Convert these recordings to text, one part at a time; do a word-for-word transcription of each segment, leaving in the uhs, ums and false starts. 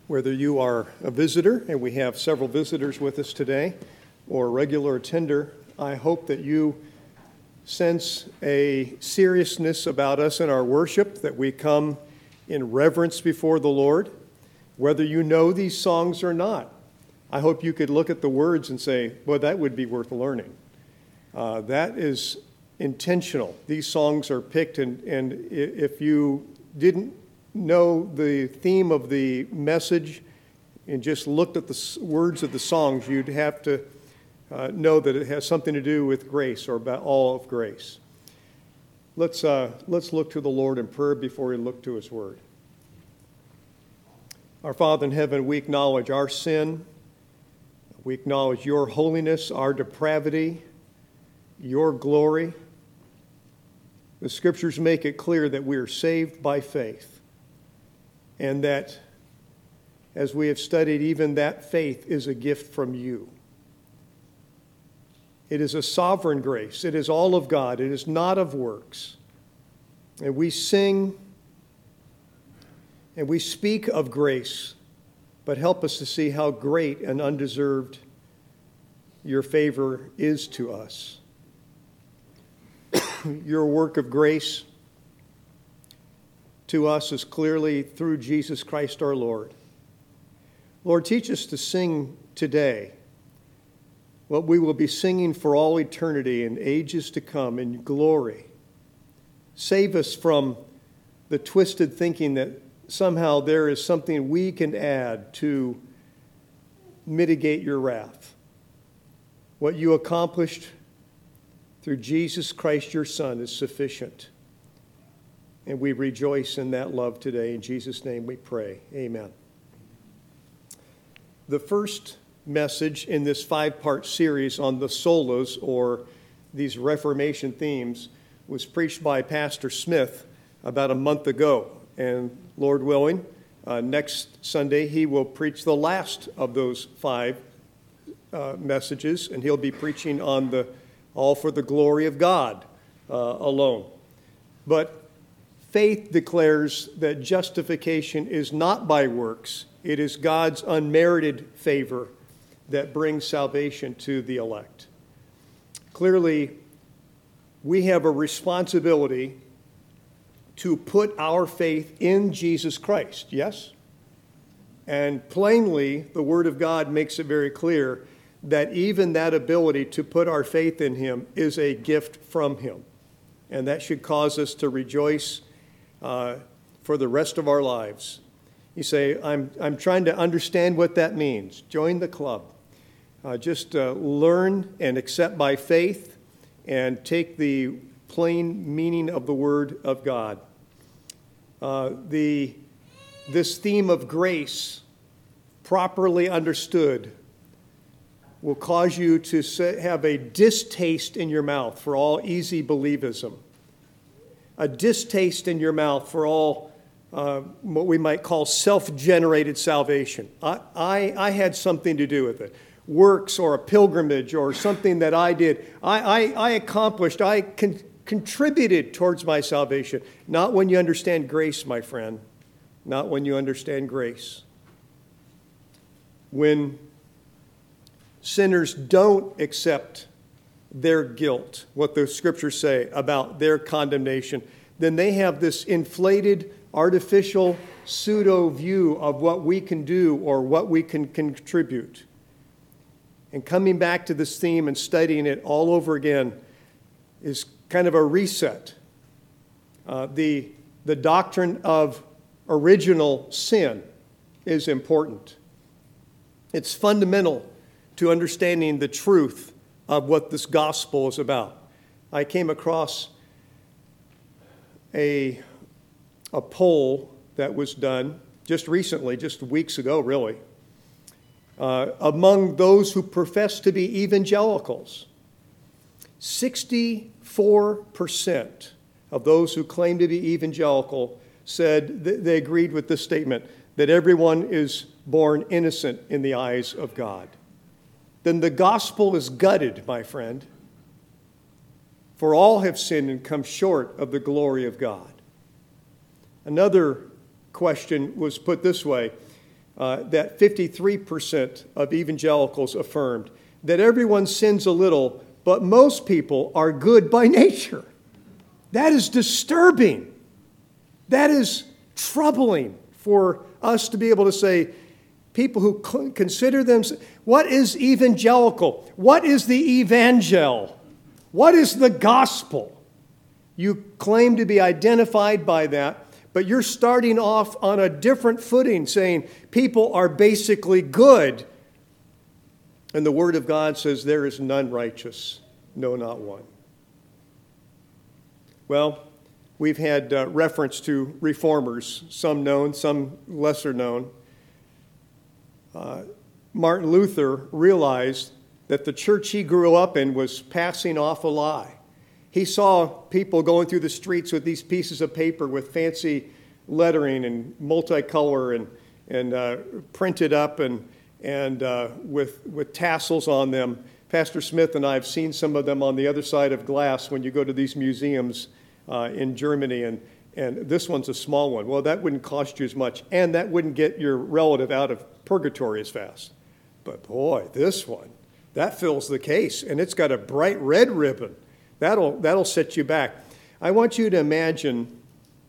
Whether you are a visitor, and we have several visitors with us today, or a regular attender, I hope that you sense a seriousness about us in our worship, that we come in reverence before the Lord. Whether you know these songs or not, I hope you could look at the words and say, well, that would be worth learning. Uh, that is intentional. These songs are picked, and, and if you didn't know the theme of the message and just looked at the words of the songs, you'd have to uh, know that it has something to do with grace or about all of grace. Let's, uh, let's look to the Lord in prayer before we look to his word. Our Father in heaven, we acknowledge our sin. We acknowledge your holiness, our depravity, your glory. The scriptures make it clear that we are saved by faith. And that, as we have studied, even that faith is a gift from you. It is a sovereign grace. It is all of God. It is not of works. And we sing and we speak of grace, but help us to see how great and undeserved your favor is to us. Your work of grace to us is clearly through Jesus Christ our Lord. Lord, teach us to sing today what we will be singing for all eternity and ages to come in glory. Save us from the twisted thinking that somehow there is something we can add to mitigate your wrath. What you accomplished through Jesus Christ your Son is sufficient. And we rejoice in that love today. In Jesus' name we pray. Amen. The first message in this five-part series on the solas, or these Reformation themes, was preached by Pastor Smith about a month ago. And Lord willing, uh, next Sunday he will preach the last of those five uh, messages, and he'll be preaching on the all for the glory of God uh, alone. But faith declares that justification is not by works. It is God's unmerited favor that brings salvation to the elect. Clearly, we have a responsibility to put our faith in Jesus Christ, yes? And plainly, the Word of God makes it very clear that even that ability to put our faith in him is a gift from him. And that should cause us to rejoice Uh, for the rest of our lives. You say, I'm, I'm trying to understand what that means. Join the club. Uh, just uh, learn and accept by faith and take the plain meaning of the Word of God. Uh, the, this theme of grace, properly understood, will cause you to say, have a distaste in your mouth for all easy believism. A distaste in your mouth for all uh, what we might call self-generated salvation. I, I, I had something to do with it. Works or a pilgrimage or something that I did. I, I, I accomplished, I con- contributed towards my salvation. Not when you understand grace, my friend. Not when you understand grace. When sinners don't accept their guilt, what the scriptures say about their condemnation, then they have this inflated, artificial, pseudo view of what we can do or what we can contribute. And coming back to this theme and studying it all over again is kind of a reset. Uh, the, the doctrine of original sin is important. It's fundamental to understanding the truth of what this gospel is about. I came across a, a poll that was done just recently, just weeks ago, really, uh, among those who profess to be evangelicals. sixty-four percent of those who claim to be evangelical said th- they agreed with this statement, that everyone is born innocent in the eyes of God. Then the gospel is gutted, my friend. For all have sinned and come short of the glory of God. Another question was put this way. uh, that fifty-three percent of evangelicals affirmed that everyone sins a little, but most people are good by nature. That is disturbing. That is troubling for us to be able to say, people who consider themselves, what is evangelical? What is the evangel? What is the gospel? You claim to be identified by that, but you're starting off on a different footing, saying people are basically good. And the Word of God says there is none righteous, no, not one. Well, we've had uh, reference to reformers, some known, some lesser known. Uh, Martin Luther realized that the church he grew up in was passing off a lie. He saw people going through the streets with these pieces of paper with fancy lettering and multicolor and, and uh, printed up and, and uh, with, with tassels on them. Pastor Smith and I have seen some of them on the other side of glass when you go to these museums uh, in Germany, and, and this one's a small one. Well, that wouldn't cost you as much, and that wouldn't get your relative out of purgatory as fast. But boy, this one, that fills the case, and it's got a bright red ribbon. That'll, that'll set you back. I want you to imagine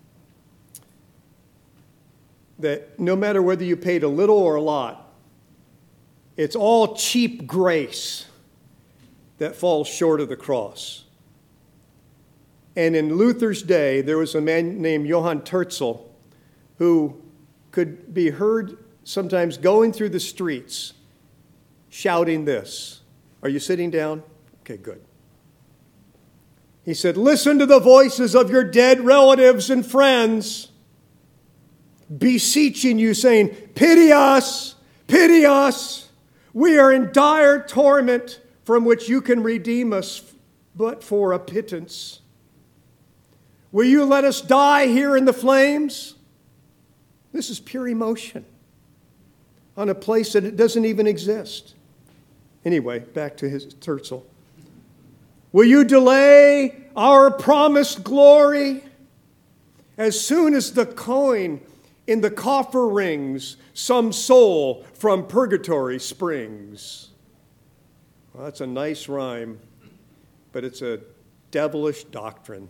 that no matter whether you paid a little or a lot, it's all cheap grace that falls short of the cross. And in Luther's day, there was a man named Johann Terzel who could be heard sometimes going through the streets shouting this. Are you sitting down? Okay, good. He said, "Listen to the voices of your dead relatives and friends, beseeching you, saying, 'Pity us, pity us. We are in dire torment from which you can redeem us but for a pittance. Will you let us die here in the flames?'" This is pure emotion on a place that it doesn't even exist. Anyway, back to his Terzel. "Will you delay our promised glory? As soon as the coin in the coffer rings, some soul from purgatory springs." Well, that's a nice rhyme, but it's a devilish doctrine.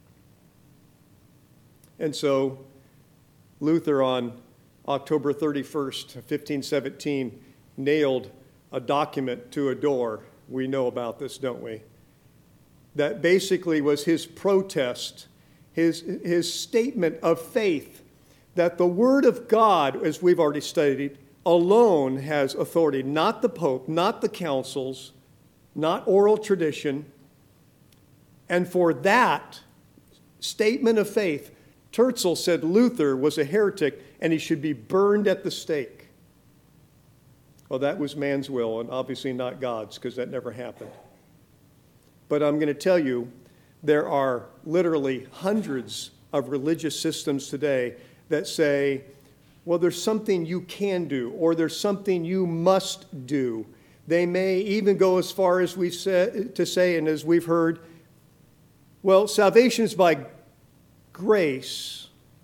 And so Luther on October thirty-first, fifteen seventeen, nailed a document to a door. We know about this, don't we? That basically was his protest, his, his statement of faith that the Word of God, as we've already studied, alone has authority, not the Pope, not the councils, not oral tradition. And for that statement of faith, Terzel said Luther was a heretic and he should be burned at the stake. Well, that was man's will and obviously not God's, because that never happened. But I'm going to tell you, there are literally hundreds of religious systems today that say, well, there's something you can do, or there's something you must do. They may even go as far as we've said to say, and as we've heard, well, salvation is by grace,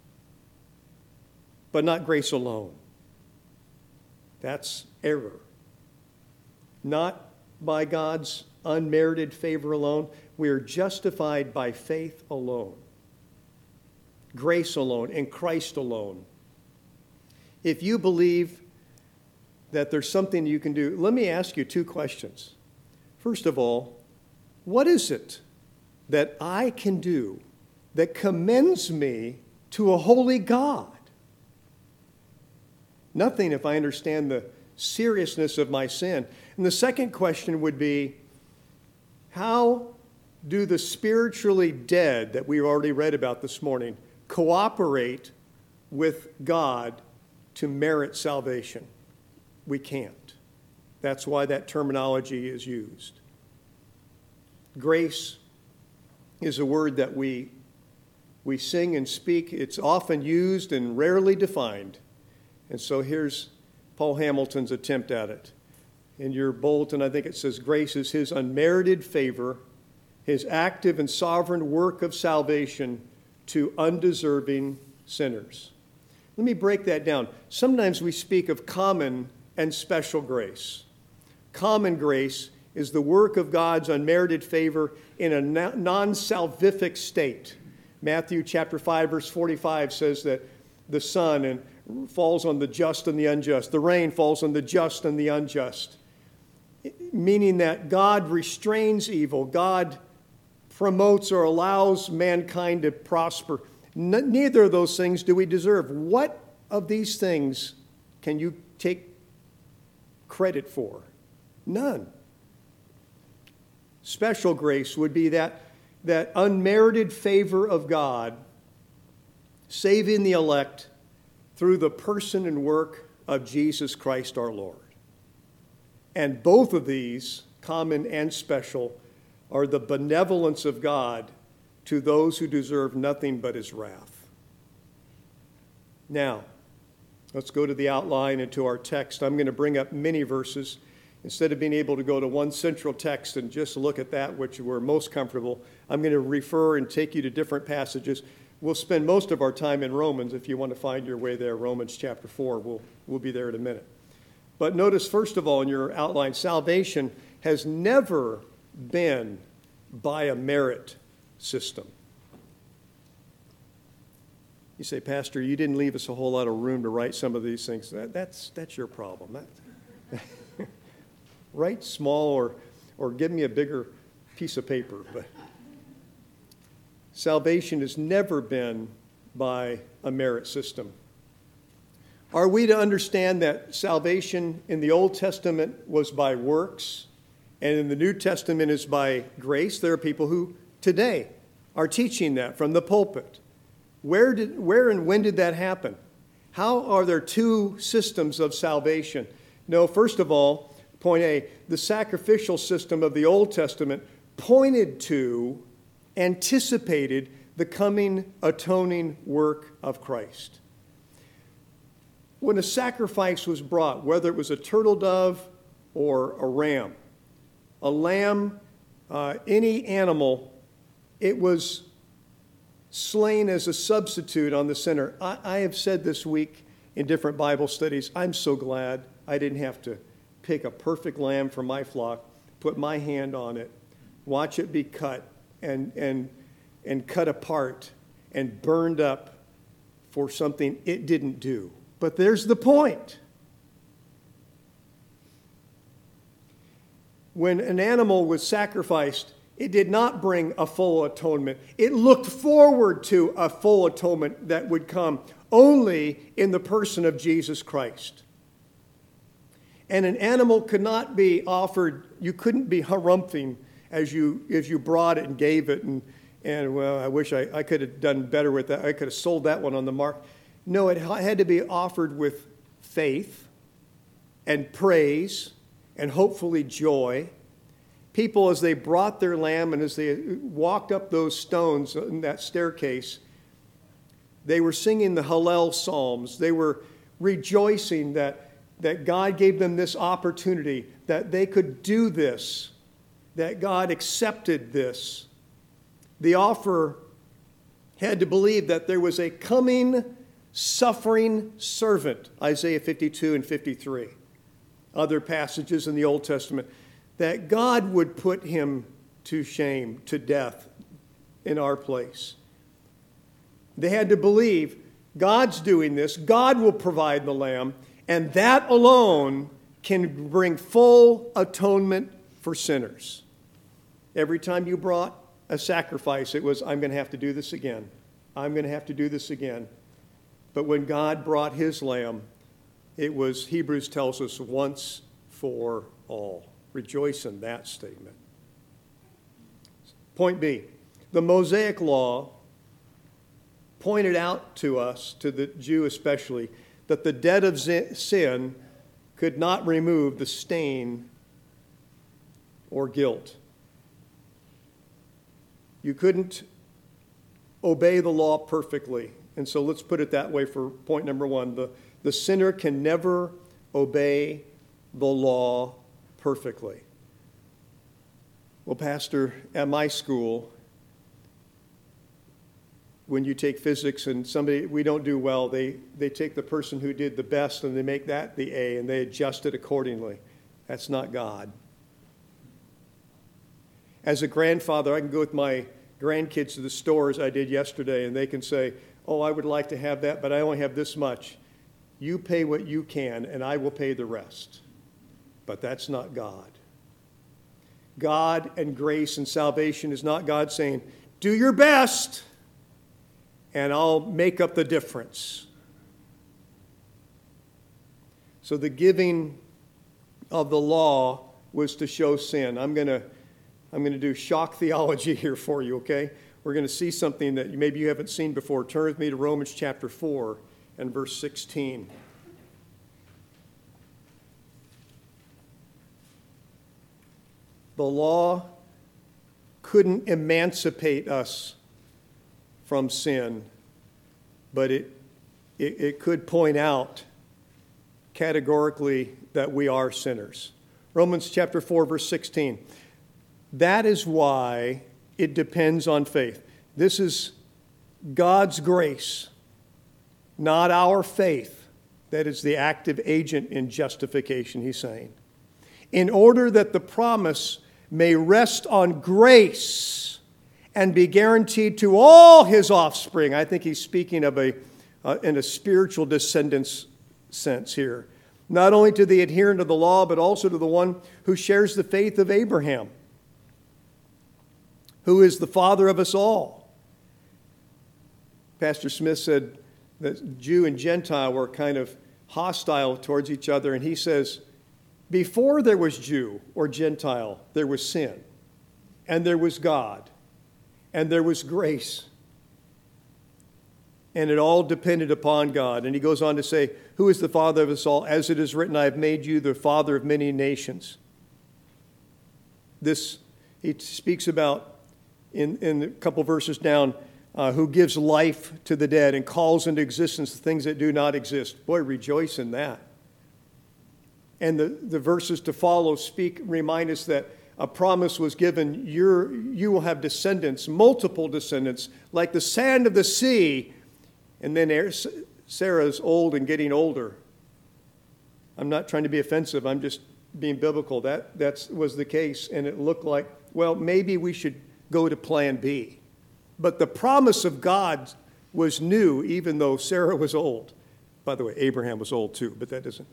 but not grace alone. That's error. Not by God's unmerited favor alone. We are justified by faith alone, grace alone, in Christ alone. If you believe that there's something you can do, let me ask you two questions. First of all, what is it that I can do that commends me to a holy God? Nothing, if I understand the seriousness of my sin. And the second question would be, how do the spiritually dead that we already read about this morning cooperate with God to merit salvation? We can't. That's why that terminology is used. Grace is a word that we, we sing and speak. It's often used and rarely defined. And so here's Paul Hamilton's attempt at it. In your bulletin, I think it says, grace is his unmerited favor, his active and sovereign work of salvation to undeserving sinners. Let me break that down. Sometimes we speak of common and special grace. Common grace is the work of God's unmerited favor in a non-salvific state. Matthew chapter five, verse forty-five says that the sun and falls on the just and the unjust. The rain falls on the just and the unjust. Meaning that God restrains evil. God promotes or allows mankind to prosper. N- neither of those things do we deserve. What of these things can you take credit for? None. Special grace would be that, that unmerited favor of God saving the elect through the person and work of Jesus Christ our Lord. And both of these, common and special, are the benevolence of God to those who deserve nothing but his wrath. Now, let's go to the outline and to our text. I'm going to bring up many verses. Instead of being able to go to one central text and just look at that which we're most comfortable, I'm going to refer and take you to different passages. We'll spend most of our time in Romans. If you want to find your way there, Romans chapter four, we'll, we'll be there in a minute. But notice, first of all, in your outline, salvation has never been by a merit system. You say, Pastor, you didn't leave us a whole lot of room to write some of these things. That, that's, that's your problem. That, write small or, or give me a bigger piece of paper. But salvation has never been by a merit system. Are we to understand that salvation in the Old Testament was by works and in the New Testament is by grace? There are people who today are teaching that from the pulpit. Where did, where and when did that happen? How are there two systems of salvation? No, first of all, point A, the sacrificial system of the Old Testament pointed to, anticipated the coming atoning work of Christ. When a sacrifice was brought, whether it was a turtle dove or a ram, a lamb, uh, any animal, it was slain as a substitute on the sinner. I, I have said this week in different Bible studies, I'm so glad I didn't have to pick a perfect lamb for my flock, put my hand on it, watch it be cut and, and, and cut apart and burned up for something it didn't do. But there's the point. When an animal was sacrificed, it did not bring a full atonement. It looked forward to a full atonement that would come only in the person of Jesus Christ. And an animal could not be offered, you couldn't be harumphing as you as you brought it and gave it, and, and well, I wish I, I could have done better with that. I could have sold that one on the mark. No, it had to be offered with faith and praise and hopefully joy. People, as they brought their lamb and as they walked up those stones in that staircase, they were singing the Hallel Psalms. They were rejoicing that, that God gave them this opportunity, that they could do this, that God accepted this. The offerer had to believe that there was a coming suffering servant, Isaiah fifty-two and fifty-three, other passages in the Old Testament, that God would put him to shame, to death in our place. They had to believe God's doing this, God will provide the lamb, and that alone can bring full atonement for sinners. Every time you brought a sacrifice, it was, I'm going to have to do this again. I'm going to have to do this again. But when God brought his lamb, it was, Hebrews tells us, once for all. Rejoice in that statement. Point B, the Mosaic Law pointed out to us, to the Jew especially, that the debt of sin could not remove the stain or guilt. You couldn't obey the law perfectly. And so let's put it that way for point number one. The, the sinner can never obey the law perfectly. Well, Pastor, at my school, when you take physics and somebody, we don't do well, they, they take the person who did the best and they make that the A and they adjust it accordingly. That's not God. As a grandfather, I can go with my grandkids to the store as I did yesterday, and they can say, oh, I would like to have that, but I only have this much. You pay what you can, and I will pay the rest. But that's not God. God and grace and salvation is not God saying, do your best, and I'll make up the difference. So the giving of the law was to show sin. I'm going to I'm going to do shock theology here for you, okay? We're going to see something that maybe you haven't seen before. Turn with me to Romans chapter four and verse sixteen. The law couldn't emancipate us from sin, but it, it, it could point out categorically that we are sinners. Romans chapter four, verse sixteen. That is why it depends on faith. This is God's grace, not our faith, that is the active agent in justification, he's saying. In order that the promise may rest on grace and be guaranteed to all his offspring. I think he's speaking of a, uh, in a spiritual descendants sense here. Not only to the adherent of the law, but also to the one who shares the faith of Abraham, who is the father of us all. Pastor Smith said that Jew and Gentile were kind of hostile towards each other, and he says, before there was Jew or Gentile, there was sin, and there was God, and there was grace, and it all depended upon God. And he goes on to say, who is the father of us all? As it is written, I have made you the father of many nations. This, he speaks about in, in a couple verses down, uh, who gives life to the dead and calls into existence the things that do not exist. Boy, rejoice in that. And the, the verses to follow speak, remind us that a promise was given. You're, you will have descendants, multiple descendants, like the sand of the sea. And then Sarah's old and getting older. I'm not trying to be offensive. I'm just being biblical. That that's, was the case. And it looked like, well, maybe we should go to plan B. But the promise of God was new, even though Sarah was old. By the way, Abraham was old too, but that doesn't.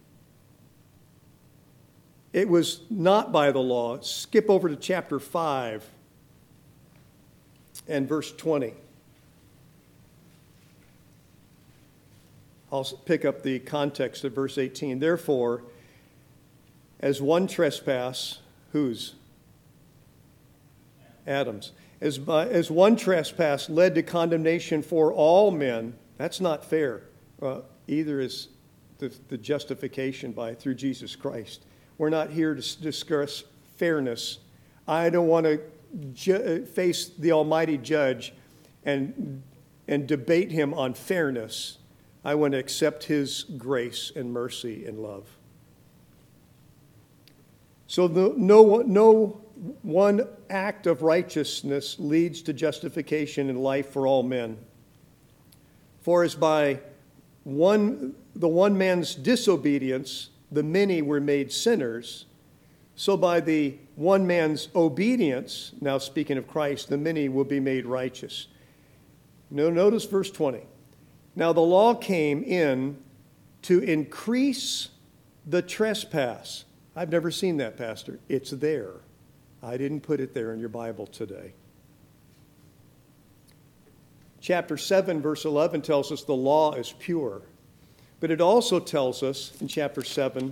It was not by the law. Skip over to chapter five and verse twenty. I'll pick up the context of verse eighteen. Therefore, as one trespass, whose? Adam's. As, by, as one trespass led to condemnation for all men, that's not fair. Uh, either is the, the justification by through Jesus Christ. We're not here to discuss fairness. I don't want to ju- face the Almighty Judge and, and debate him on fairness. I want to accept his grace and mercy and love. So the, no, no one act of righteousness leads to justification and life for all men. For as by one, the one man's disobedience, the many were made sinners, so by the one man's obedience, now speaking of Christ, the many will be made righteous. Now notice verse twenty. Now the law came in to increase the trespass. I've never seen that, Pastor. It's there. I didn't put it there in your Bible today. Chapter seven, verse eleven tells us the law is pure. But it also tells us in chapter seven,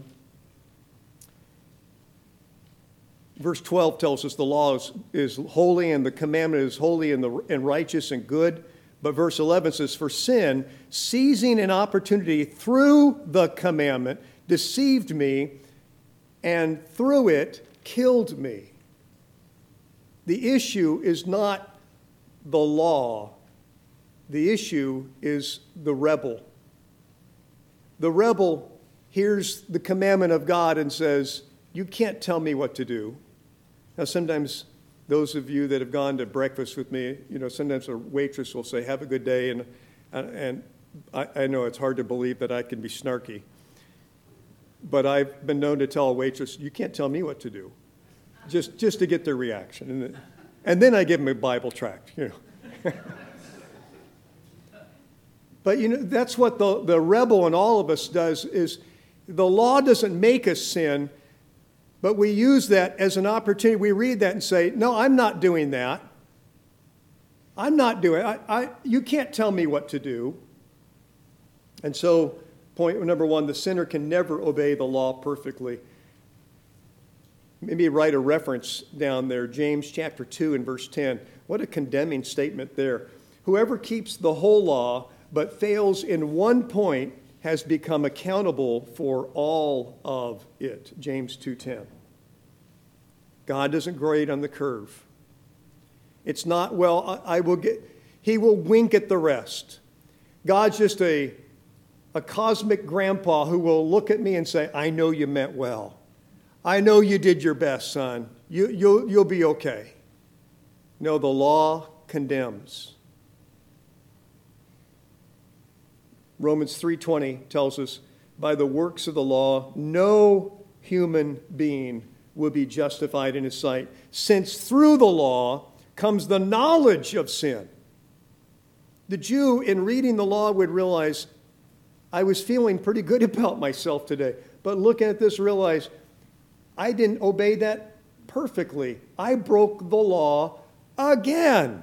verse twelve tells us the law is, is holy and the commandment is holy and, the, and righteous and good. But verse eleven says, for sin, seizing an opportunity through the commandment, deceived me, and through it killed me. The issue is not the law. The issue is the rebel. The rebel hears the commandment of God and says, you can't tell me what to do. Now, sometimes those of you that have gone to breakfast with me, you know, sometimes a waitress will say, have a good day, and and I, I know it's hard to believe that I can be snarky, but I've been known to tell a waitress, you can't tell me what to do, just just to get their reaction. And then, and then I give them a Bible tract, you know. But, you know, that's what the, the rebel in all of us does, is the law doesn't make us sin, but we use that as an opportunity. We read that and say, no, I'm not doing that. I'm not doing it. I, I, you can't tell me what to do. And so, point number one, the sinner can never obey the law perfectly. Maybe write a reference down there, James chapter two and verse ten. What a condemning statement there. Whoever keeps the whole law but fails in one point has become accountable for all of it. James two ten. God doesn't grade on the curve. It's not, well, I, I will get, he will wink at the rest. God's just a, a cosmic grandpa who will look at me and say, I know you meant well. I know you did your best, son. You, you'll, you'll be okay. No, the law condemns. Romans three twenty tells us, by the works of the law, no human being will be justified in his sight, since through the law comes the knowledge of sin. The Jew, in reading the law, would realize, I was feeling pretty good about myself today, but looking at this, realize, I didn't obey that perfectly. I broke the law again.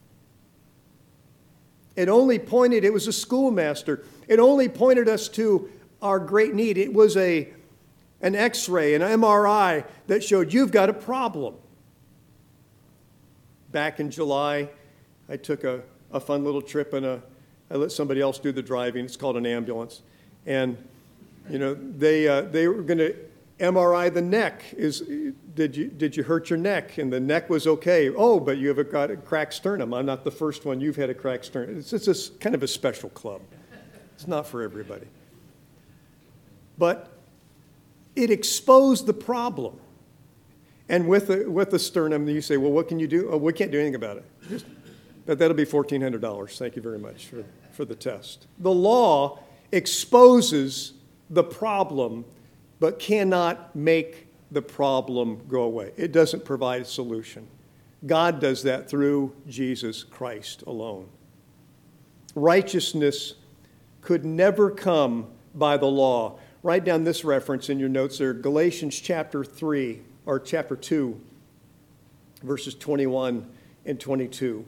It only pointed, it was a schoolmaster. It only pointed us to our great need. It was a, an X-ray, an M R I that showed you've got a problem. Back in July, I took a, a fun little trip and a, I let somebody else do the driving. It's called an ambulance. And, you know, they uh, they were going to M R I the neck. Is did you did you hurt your neck? And the neck was okay. Oh, but you have got a cracked sternum. I'm not the first one. You've had a cracked sternum. It's just a, kind of a special club. It's not for everybody. But it exposed the problem. And with the, with the sternum, you say, well, what can you do? Oh, we can't do anything about it. Just, but that'll be fourteen hundred dollars. Thank you very much for, for the test. The law exposes the problem, but cannot make the problem go away. It doesn't provide a solution. God does that through Jesus Christ alone. Righteousness could never come by the law. Write down this reference in your notes there, Galatians chapter three, or chapter two, verses twenty-one and twenty-two.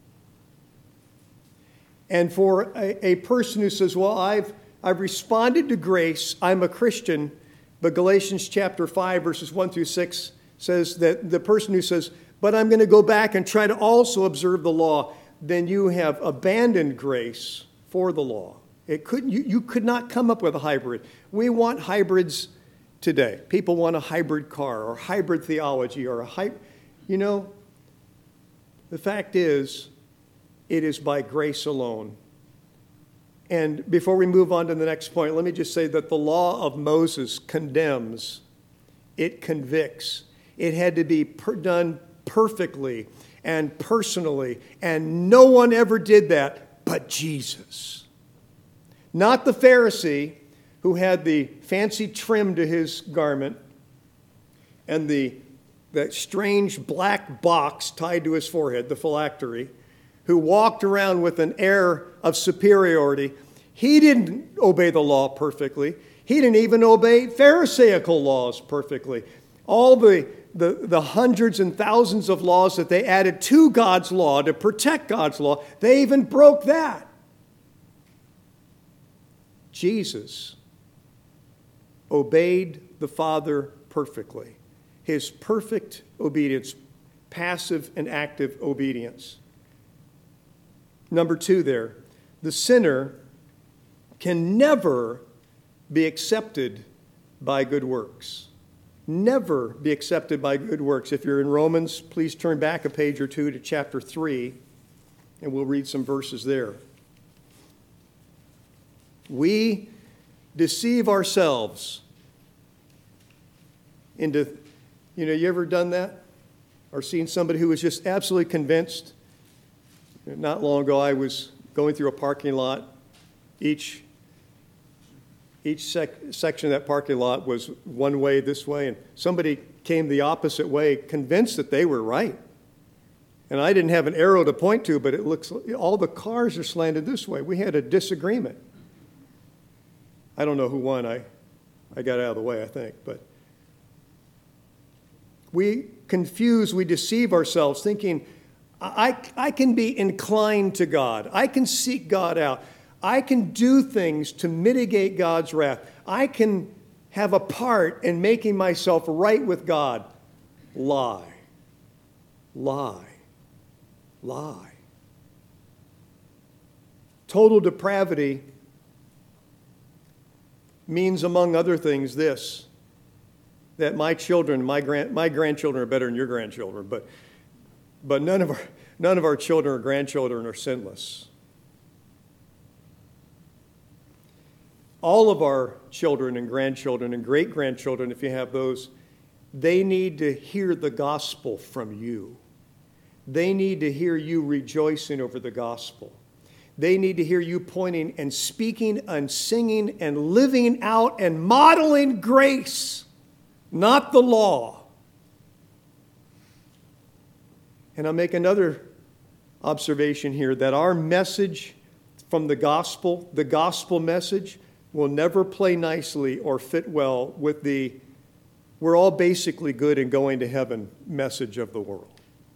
And for a, a person who says, well, I've, I've responded to grace, I'm a Christian, but Galatians chapter five, verses one through six says that the person who says, but I'm going to go back and try to also observe the law, then you have abandoned grace for the law. It couldn't, you, you could not come up with a hybrid. We want hybrids today. People want a hybrid car or hybrid theology or a hybrid. You know, the fact is, it is by grace alone. And before we move on to the next point, let me just say that the law of Moses condemns, it convicts. It had to be per- done perfectly and personally, and no one ever did that but Jesus. Not the Pharisee who had the fancy trim to his garment and the that strange black box tied to his forehead, the phylactery, who walked around with an air of superiority. He didn't obey the law perfectly. He didn't even obey Pharisaical laws perfectly. All the, the, the hundreds and thousands of laws that they added to God's law to protect God's law, they even broke that. Jesus obeyed the Father perfectly. His perfect obedience, passive and active obedience. Number two there, the sinner can never be accepted by good works. Never be accepted by good works. If you're in Romans, please turn back a page or two to chapter three, and we'll read some verses there. We deceive ourselves into, you know, you ever done that? or seen somebody who was just absolutely convinced. Not long ago, I was going through a parking lot. Each, each sec- section of that parking lot was one way this way, and somebody came the opposite way, convinced that they were right. And I didn't have an arrow to point to, but it looks all the cars are slanted this way. We had a disagreement. I don't know who won. I, I got out of the way, I think. But we confuse, we deceive ourselves thinking, I, I can be inclined to God. I can seek God out. I can do things to mitigate God's wrath. I can have a part in making myself right with God. Lie. Lie. Lie. Total depravity means, among other things, this, that my children, my grand, my grandchildren are better than your grandchildren, but, but none of our, none of our children or grandchildren are sinless. All of our children and grandchildren and great-grandchildren, if you have those, they need to hear the gospel from you. They need to hear you rejoicing over the gospel. They need to hear you pointing and speaking and singing and living out and modeling grace, not the law. And I'll make another observation here, that our message from the gospel, the gospel message, will never play nicely or fit well with the we're all basically good and going to heaven message of the world.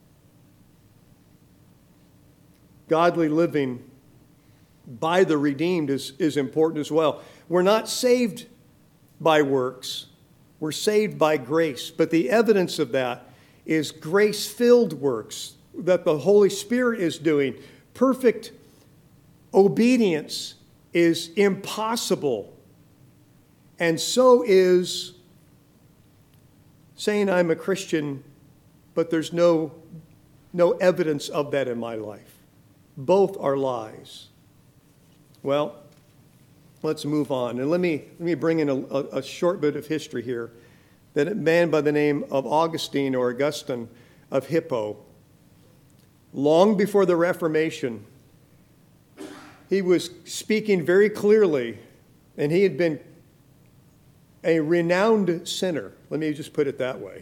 Godly living by the redeemed is, is important as well. We're not saved by works. We're saved by grace. But the evidence of that is grace-filled works that the Holy Spirit is doing. Perfect obedience is impossible. And so is saying I'm a Christian, but there's no, no evidence of that in my life. Both are lies. Well, let's move on. And let me, let me bring in a, a, a short bit of history here. That a man by the name of Augustine or Augustine of Hippo, long before the Reformation, he was speaking very clearly, and he had been a renowned sinner. Let me just put it that way.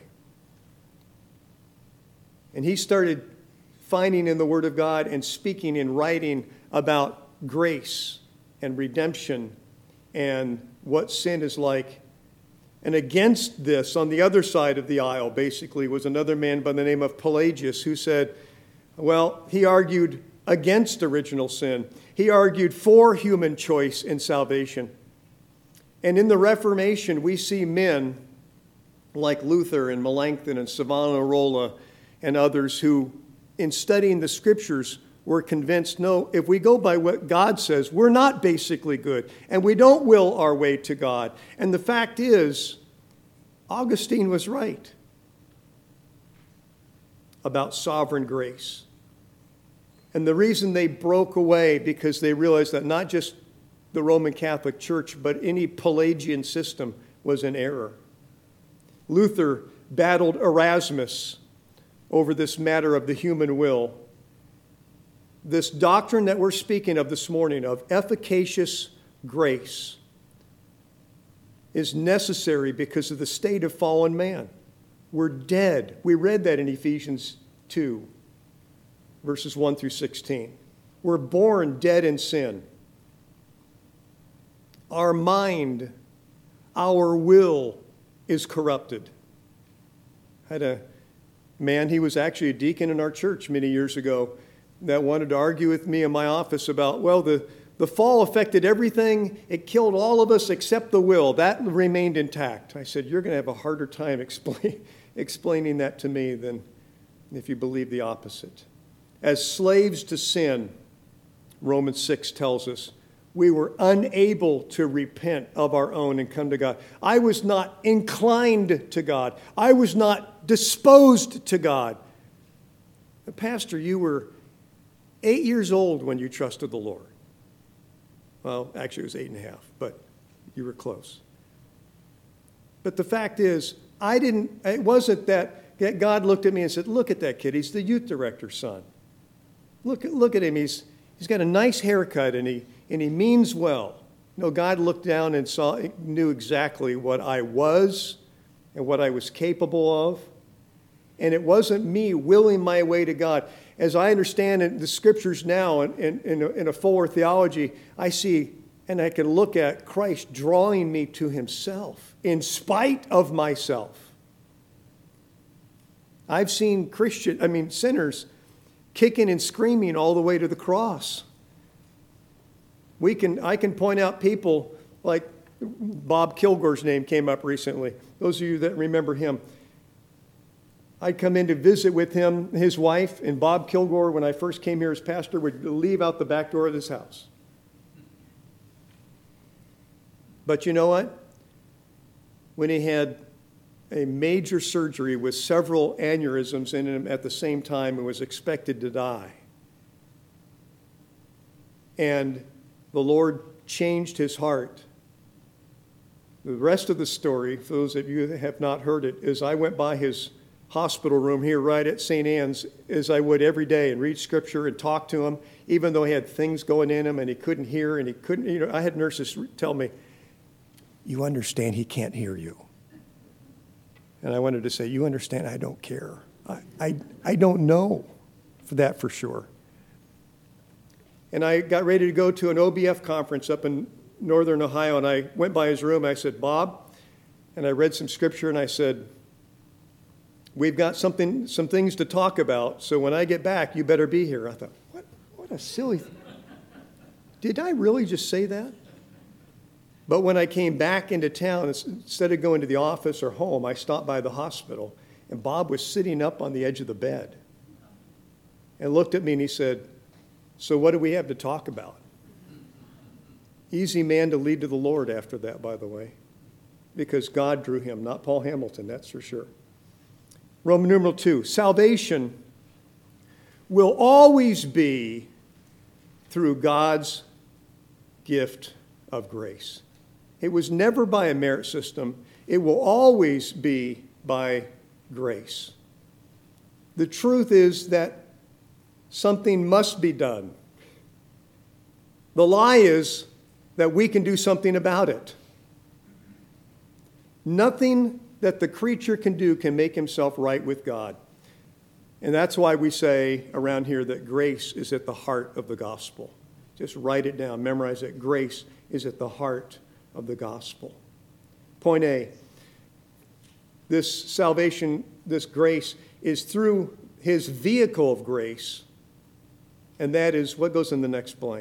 And he started finding in the Word of God and speaking and writing about grace and redemption and what sin is like. And against this, on the other side of the aisle, basically, was another man by the name of Pelagius who said, well, he argued against original sin. He argued for human choice in salvation. And in the Reformation, we see men like Luther and Melanchthon and Savonarola and others who, in studying the Scriptures, were convinced, no, if we go by what God says, we're not basically good, and we don't will our way to God. And the fact is, Augustine was right about sovereign grace. And the reason they broke away, because they realized that not just the Roman Catholic Church, but any Pelagian system was in error. Luther battled Erasmus over this matter of the human will. This doctrine that we're speaking of this morning, of efficacious grace, is necessary because of the state of fallen man. We're dead. We read that in Ephesians two, verses one through sixteen. We're born dead in sin. Our mind, our will is corrupted. I had a man, he was actually a deacon in our church many years ago, that wanted to argue with me in my office about, well, the, the fall affected everything. It killed all of us except the will. That remained intact. I said, you're going to have a harder time explain, explaining that to me than if you believe the opposite. As slaves to sin, Romans six tells us, we were unable to repent of our own and come to God. I was not inclined to God. I was not disposed to God. Pastor, you were eight years old when you trusted the Lord. Well, actually it was eight and a half, but you were close. But the fact is, I didn't, it wasn't that God looked at me and said, look at that kid. He's the youth director's son. Look, look at him. He's, he's got a nice haircut, and he, and he means well. No, God looked down and saw, knew exactly what I was and what I was capable of. And it wasn't me willing my way to God. As I understand in the scriptures now, in, in, in, a, in a fuller theology, I see and I can look at Christ drawing me to himself in spite of myself. I've seen Christian, I mean sinners, kicking and screaming all the way to the cross. We can, I can point out people like Bob Kilgore's name came up recently. Those of you that remember him. I'd come in to visit with him, his wife, and Bob Kilgore, when I first came here as pastor, would leave out the back door of his house. But you know what? When he had a major surgery with several aneurysms in him at the same time and was expected to die, and the Lord changed his heart. The rest of the story, for those of you that have not heard it, is I went by his hospital room here right at Saint Anne's as I would every day and read scripture and talk to him, even though he had things going in him and he couldn't hear and he couldn't, you know, I had nurses tell me, you understand he can't hear you. And I wanted to say, you understand I don't care. I, I, I don't know for that for sure. And I got ready to go to an O B F conference up in northern Ohio, and I went by his room and I said, Bob, and I read some scripture and I said, we've got something, some things to talk about, so when I get back, you better be here. I thought, what, what a silly thing. Did I really just say that? But when I came back into town, instead of going to the office or home, I stopped by the hospital, and Bob was sitting up on the edge of the bed and looked at me and he said, so what do we have to talk about? Easy man to lead to the Lord after that, by the way, because God drew him, not Paul Hamilton, that's for sure. Roman numeral two, salvation will always be through God's gift of grace. It was never by a merit system. It will always be by grace. The truth is that something must be done. The lie is that we can do something about it. Nothing that the creature can do can make himself right with God. And that's why we say around here that grace is at the heart of the gospel. Just write it down, memorize it. Grace is at the heart of the gospel. Point A, this salvation, this grace, is through his vehicle of grace, and that is, what goes in the next blank?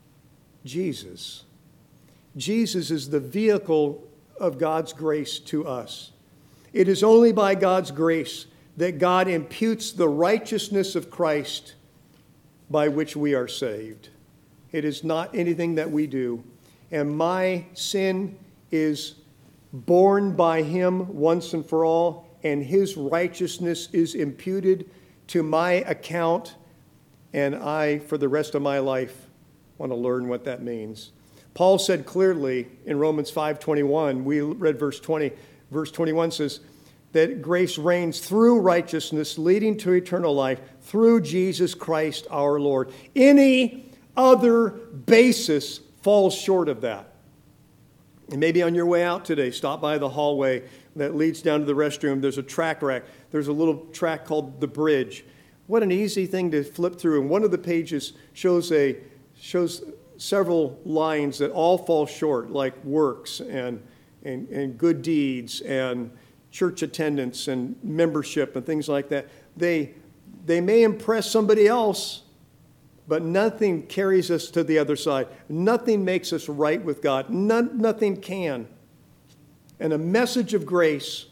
Jesus. Jesus is the vehicle of God's grace to us. It is only by God's grace that God imputes the righteousness of Christ by which we are saved. It is not anything that we do. And my sin is borne by him once and for all, and his righteousness is imputed to my account, and I, for the rest of my life, want to learn what that means. Paul said clearly in Romans five twenty-one, we read verse twenty, verse twenty-one says that grace reigns through righteousness, leading to eternal life, through Jesus Christ our Lord. Any other basis falls short of that. And maybe on your way out today, stop by the hallway that leads down to the restroom. There's a track rack. There's a little track called The Bridge. What an easy thing to flip through. And one of the pages shows a shows several lines that all fall short, like works and, and, and good deeds and church attendance and membership and things like that. They, they may impress somebody else, but nothing carries us to the other side. Nothing makes us right with God. None, nothing can. And a message of grace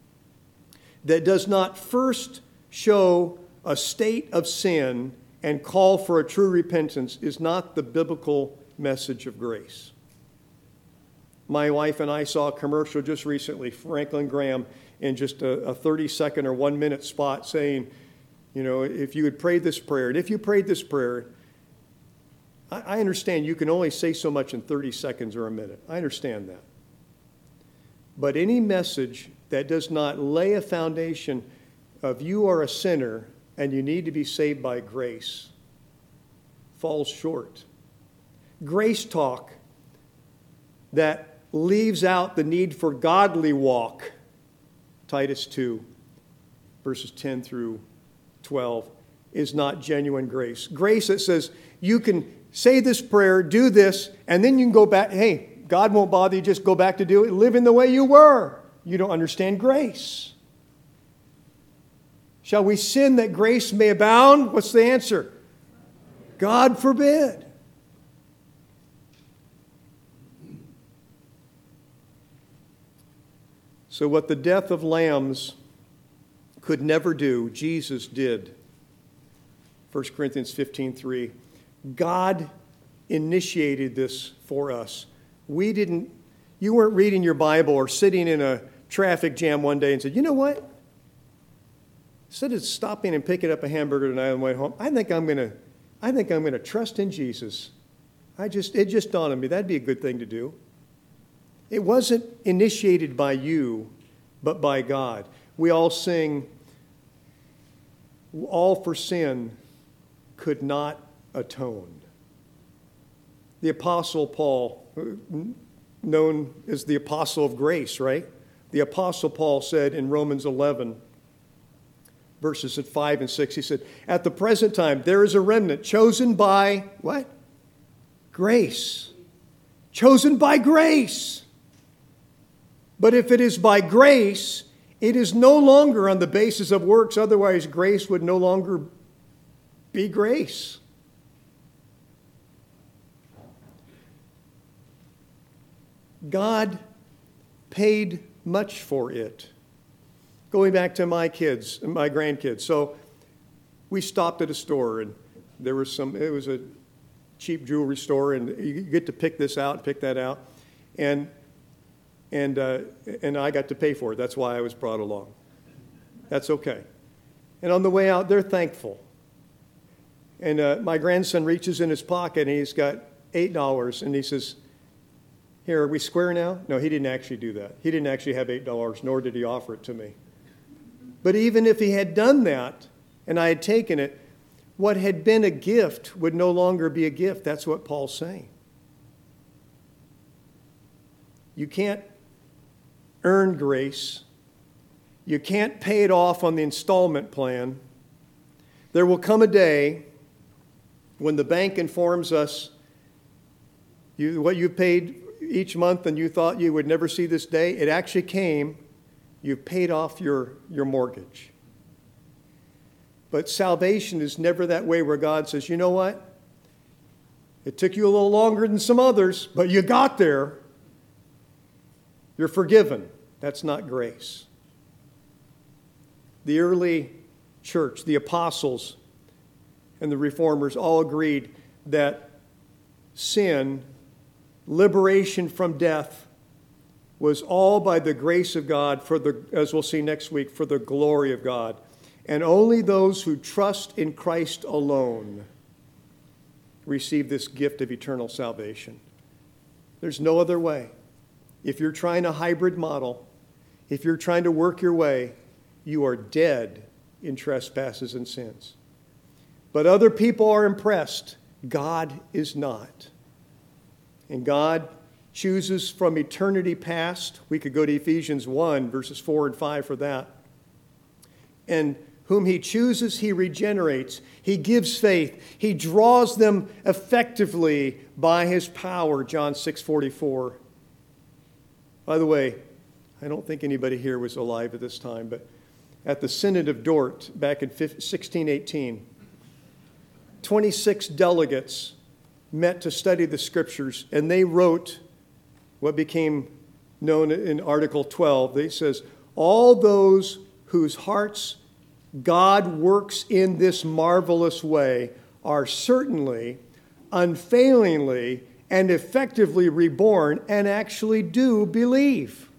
that does not first show a state of sin and call for a true repentance is not the biblical message of grace. My wife and I saw a commercial just recently, Franklin Graham, in just a, a thirty-second or one-minute spot saying, you know, if you had prayed this prayer, and if you prayed this prayer, I, I understand you can only say so much in thirty seconds or a minute. I understand that. But any message that does not lay a foundation of you are a sinner and you need to be saved by grace falls short. Grace talk that leaves out the need for godly walk, Titus two, verses ten through twelve, is not genuine grace. Grace that says you can say this prayer, do this, and then you can go back. Hey, God won't bother you. Just go back to do it. Live in the way you were. You don't understand grace. Shall we sin that grace may abound? What's the answer? God forbid. So what the death of lambs could never do, Jesus did. First Corinthians fifteen three. God initiated this for us. We didn't, you weren't reading your Bible or sitting in a traffic jam one day and said, you know what? Instead of stopping and picking up a hamburger tonight on the way home, I think I'm going to, I think I'm going to trust in Jesus. I just, it just dawned on me, that'd be a good thing to do. It wasn't initiated by you, but by God. We all sing, all for sin could not atone. The Apostle Paul, known as the Apostle of Grace, right? The Apostle Paul said in Romans eleven, verses at five and six, he said, at the present time, there is a remnant chosen by, what? Grace. Chosen by grace. But if it is by grace, it is no longer on the basis of works. Otherwise, grace would no longer be grace. God paid much for it. Going back to my kids, my grandkids. So we stopped at a store, and there was some, it was a cheap jewelry store, and you get to pick this out, pick that out. And And, uh, and I got to pay for it. That's why I was brought along. That's okay. And on the way out, they're thankful. And uh, my grandson reaches in his pocket, and he's got eight dollars, and he says, here, are we square now? No, he didn't actually do that. He didn't actually have eight dollars, nor did he offer it to me. But even if he had done that, and I had taken it, what had been a gift would no longer be a gift. That's what Paul's saying. You can't earn grace. You can't pay it off on the installment plan. There will come a day when the bank informs us you, what you paid each month and you thought you would never see this day, it actually came. You've paid off your, your mortgage. But salvation is never that way where God says, you know what? It took you a little longer than some others, but you got there. You're forgiven. That's not grace. The early church, the apostles, and the reformers all agreed that sin, liberation from death, was all by the grace of God, for the, as we'll see next week, for the glory of God. And only those who trust in Christ alone receive this gift of eternal salvation. There's no other way. If you're trying a hybrid model, if you're trying to work your way, you are dead in trespasses and sins. But other people are impressed. God is not. And God chooses from eternity past. We could go to Ephesians one, verses four and five for that. And whom he chooses, he regenerates. He gives faith. He draws them effectively by his power, John six forty-four. By the way, I don't think anybody here was alive at this time, but at the Synod of Dort back in sixteen eighteen, twenty-six delegates met to study the scriptures, and they wrote what became known in Article twelve. They says, all those whose hearts God works in this marvelous way are certainly, unfailingly, and effectively reborn and actually do believe.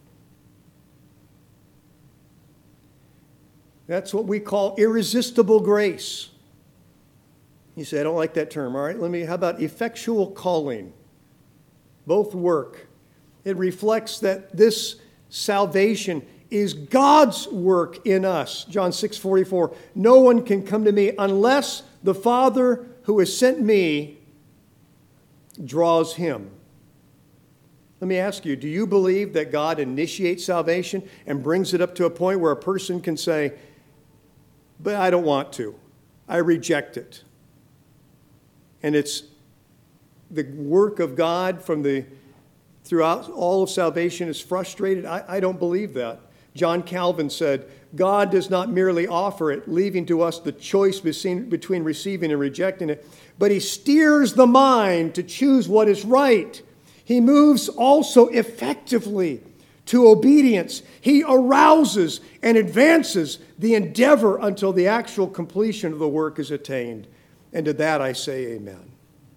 That's what we call irresistible grace. You say, I don't like that term. All right, let me, how about effectual calling? Both work. It reflects that this salvation is God's work in us. John six forty-four, no one can come to me unless the Father who has sent me draws him. Let me ask you, do you believe that God initiates salvation and brings it up to a point where a person can say, but I don't want to. I reject it. And it's the work of God from the throughout all of salvation is frustrated? I, I don't believe that. John Calvin said, God does not merely offer it, leaving to us the choice between receiving and rejecting it, but he steers the mind to choose what is right. He moves also effectively to obedience. He arouses and advances the endeavor until the actual completion of the work is attained. And to that I say amen.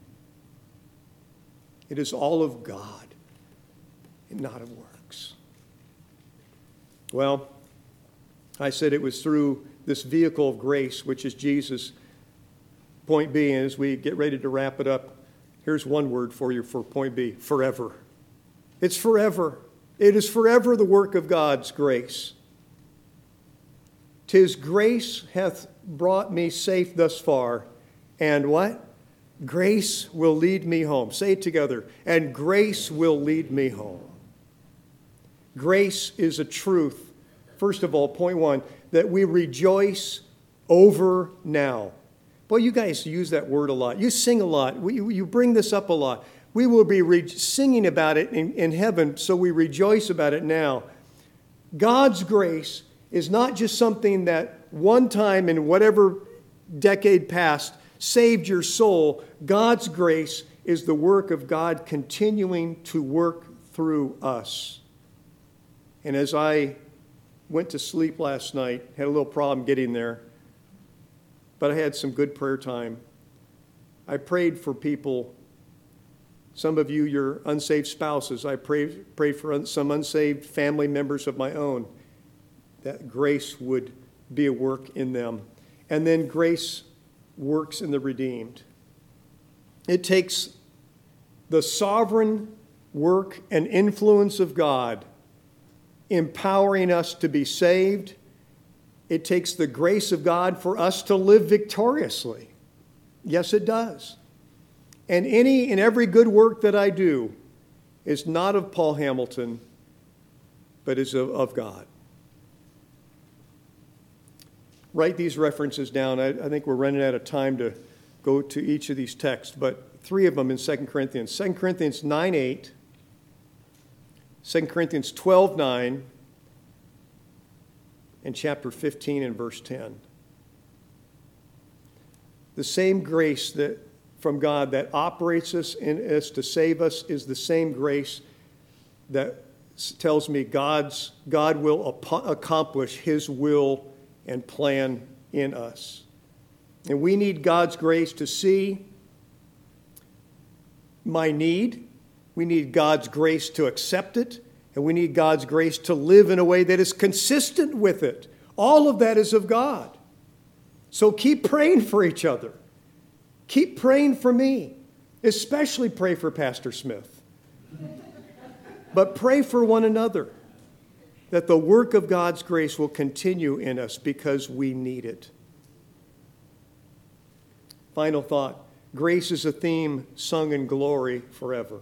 It is all of God and not of works. Well, I said it was through this vehicle of grace, which is Jesus. Point B, and as we get ready to wrap it up, here's one word for you for point B, forever. It's forever. It is forever the work of God's grace. 'Tis grace hath brought me safe thus far, and what? Grace will lead me home. Say it together. And grace will lead me home. Grace is a truth. First of all, point one, that we rejoice over now. Boy, you guys use that word a lot. You sing a lot. We, you bring this up a lot. We will be re- singing about it in, in heaven, so we rejoice about it now. God's grace is not just something that one time in whatever decade past saved your soul. God's grace is the work of God continuing to work through us. And as I went to sleep last night, had a little problem getting there, but I had some good prayer time. I prayed for people, some of you, your unsaved spouses. I prayed, prayed for some unsaved family members of my own, that grace would be a work in them. And then grace works in the redeemed. It takes the sovereign work and influence of God empowering us to be saved. It takes the grace of God for us to live victoriously. Yes, it does. And any and every good work that I do is not of Paul Hamilton, but is of, of God. Write these references down. I, I think we're running out of time to go to each of these texts, but three of them in Second Corinthians. Second Corinthians nine eight, Second Corinthians twelve nine, and chapter fifteen and verse ten. The same grace that from God that operates us in us to save us is the same grace that tells me God's God will ap- accomplish his will and plan in us. And we need God's grace to see my need. We need God's grace to accept it. And we need God's grace to live in a way that is consistent with it. All of that is of God. So keep praying for each other. Keep praying for me. Especially pray for Pastor Smith. But pray for one another, that the work of God's grace will continue in us because we need it. Final thought. Grace is a theme sung in glory forever.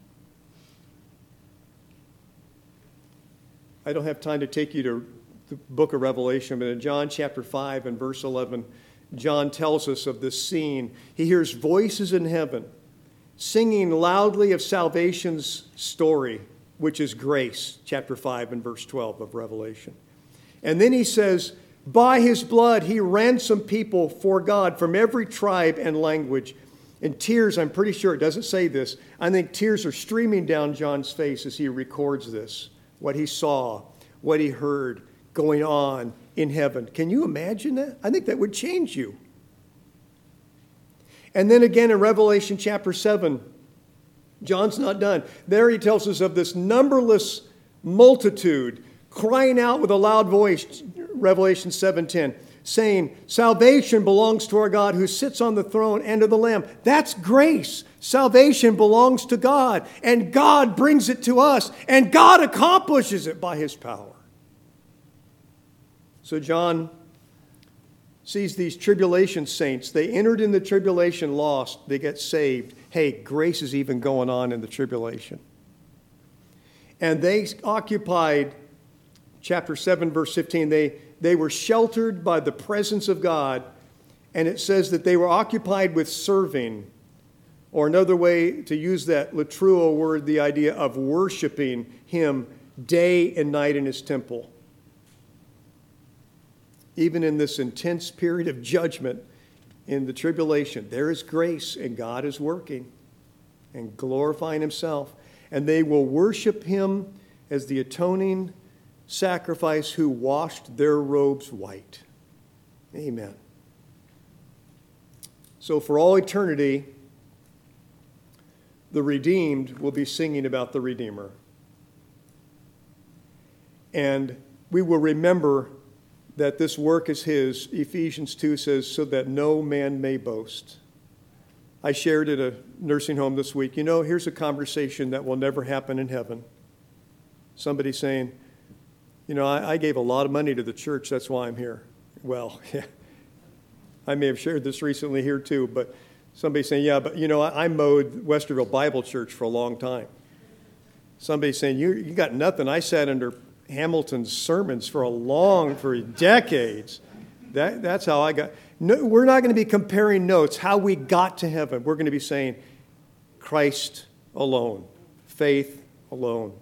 I don't have time to take you to the book of Revelation, but in John chapter five and verse eleven, John tells us of this scene. He hears voices in heaven singing loudly of salvation's story, which is grace, chapter five and verse twelve of Revelation. And then he says, by his blood he ransomed people for God from every tribe and language. And tears, I'm pretty sure it doesn't say this, I think tears are streaming down John's face as he records this, what he saw, what he heard going on in heaven. Can you imagine that? I think that would change you. And then again in Revelation chapter seven, John's not done. There he tells us of this numberless multitude crying out with a loud voice, Revelation seven ten, saying, salvation belongs to our God who sits on the throne and to the Lamb. That's grace. Salvation belongs to God, and God brings it to us, and God accomplishes it by his power. So John sees these tribulation saints. They entered in the tribulation lost. They get saved. Hey, grace is even going on in the tribulation. And they occupied, chapter seven, verse fifteen, they, they were sheltered by the presence of God. And it says that they were occupied with serving, or another way to use that latreuo word, the idea of worshiping him day and night in his temple. Even in this intense period of judgment in the tribulation, there is grace and God is working and glorifying himself. And they will worship him as the atoning sacrifice who washed their robes white. Amen. So for all eternity, the redeemed will be singing about the Redeemer. And we will remember that this work is his. Ephesians two says, so that no man may boast. I shared at a nursing home this week, you know, here's a conversation that will never happen in heaven. Somebody saying, you know, I, I gave a lot of money to the church, that's why I'm here. Well, yeah, I may have shared this recently here too, but somebody saying, yeah, but you know, I, I mowed Westerville Bible Church for a long time. Somebody saying, you, you got nothing. I sat under Hamilton's sermons for a long, for decades. That, that's how I got. No, we're not going to be comparing notes, how we got to heaven. We're going to be saying Christ alone, faith alone.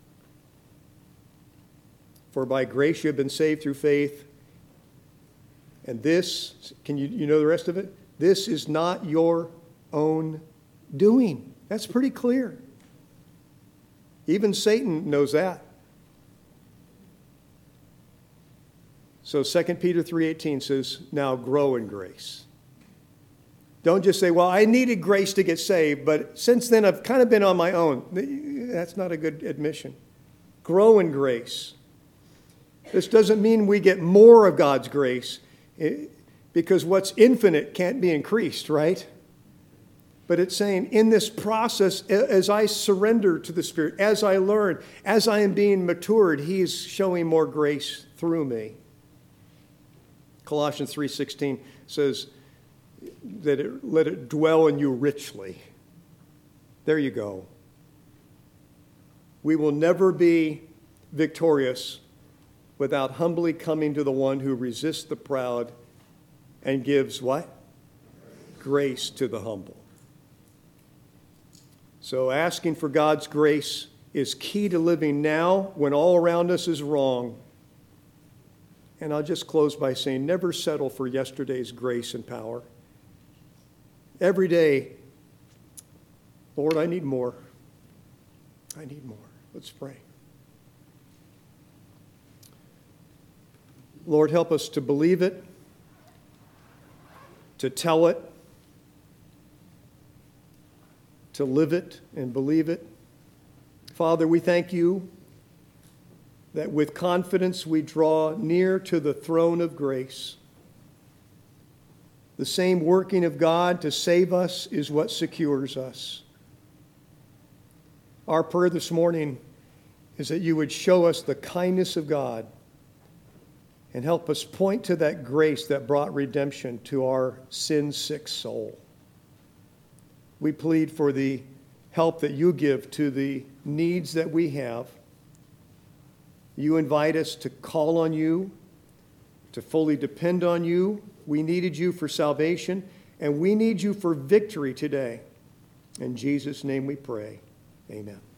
For by grace you have been saved through faith. And this, can you, you know the rest of it? This is not your own doing. That's pretty clear. Even Satan knows that. So Second Peter three eighteen says, now grow in grace. Don't just say, well, I needed grace to get saved, but since then I've kind of been on my own. That's not a good admission. Grow in grace. This doesn't mean we get more of God's grace, because what's infinite can't be increased, right? But it's saying in this process, as I surrender to the Spirit, as I learn, as I am being matured, He is showing more grace through me. Colossians three sixteen says that it, let it dwell in you richly. There you go. We will never be victorious without humbly coming to the one who resists the proud and gives what? Grace to the humble. So asking for God's grace is key to living now when all around us is wrong. And I'll just close by saying, never settle for yesterday's grace and power. Every day, Lord, I need more. I need more. Let's pray. Lord, help us to believe it, to tell it, to live it and believe it. Father, we thank you that with confidence we draw near to the throne of grace. The same working of God to save us is what secures us. Our prayer this morning is that you would show us the kindness of God and help us point to that grace that brought redemption to our sin-sick soul. We plead for the help that you give to the needs that we have. You invite us to call on you, to fully depend on you. We needed you for salvation, and we need you for victory today. In Jesus' name we pray. Amen.